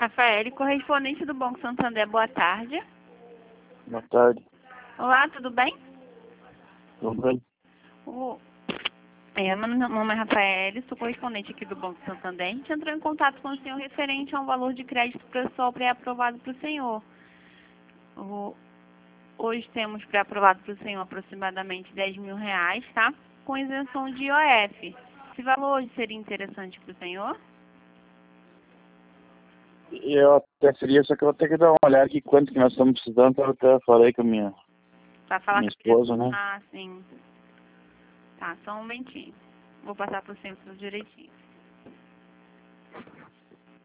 Rafael, correspondente do Banco Santander, boa tarde. Boa tarde. Olá, tudo bem? Tudo bem? Meu nome é Rafael, sou correspondente aqui do Banco Santander. A gente entrou em contato com o senhor referente a um valor de crédito pessoal pré-aprovado para o senhor. Hoje temos pré-aprovado para o senhor aproximadamente R$ 10.000, tá? Com isenção de IOF. Esse valor hoje seria interessante para o senhor? Eu até seria, só que eu vou ter que dar uma olhada aqui quanto que nós estamos precisando, eu até falei com a minha Para falar esposa, né? Ah, sim. Tá, só um momentinho. Vou passar para o senhor tudo direitinho.